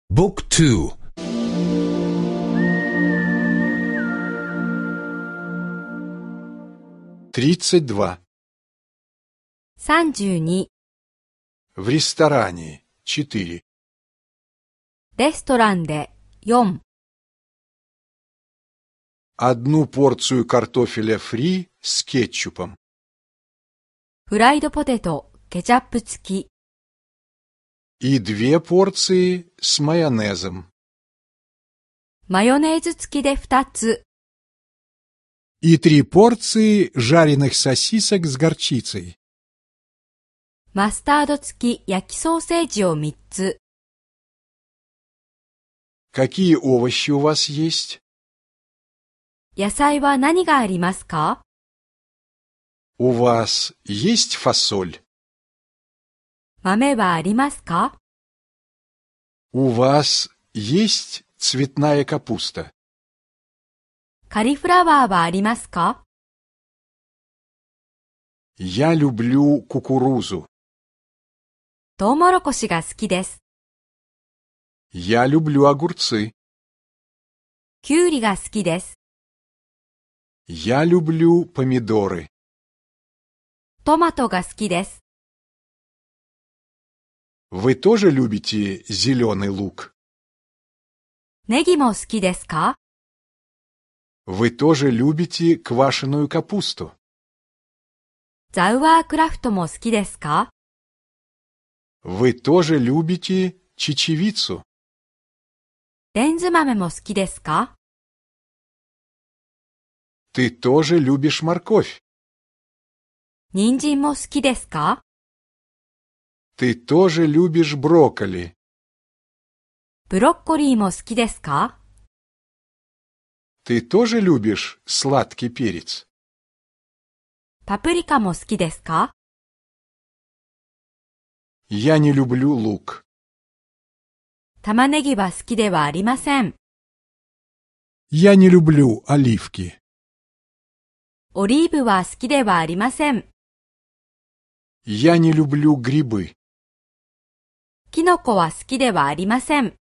บุ๊กทู 32. 32. В ресторане 4. レストランで4. Одну порцию картофеля фри с кетчупом. フライドポテト、ケチャップ付き。 И 2 порции с майонезом. マヨネーズ付きで2つ。 И 3 порции жареных сосисок с горчицей. マスタード付き焼きソーセージを3つ。 Какие овощи у вас есть? 野菜は何がありますか？ У вас есть фасоль? 豆はありますか？ У вас есть цветная капуста? カリフラワーはありますか？ Я люблю кукурузу. トウモロコシが好きです。 Я люблю огурцы. キュウリが好きです。 Я люблю помидоры. トマトが好きです。 Вы тоже любите зеленый лук? ネギも好きですか？ Вы тоже любите квашеную капусту? ザウアークラフトも好きですか？ Вы тоже любите чечевицу? レンズ豆も好きですか？ Ты тоже любишь морковь? 人参も好きですか？ Ты тоже любишь брокколи? ブロッコリーも好きですか？ Ты тоже любишь сладкий перец? パプリカも好きですか？ Я не люблю лук. 玉ねぎは好きではありません。 Я не люблю оливки. オリーブは好きではありません。 Я не люблю грибы. キノコは好きではありません。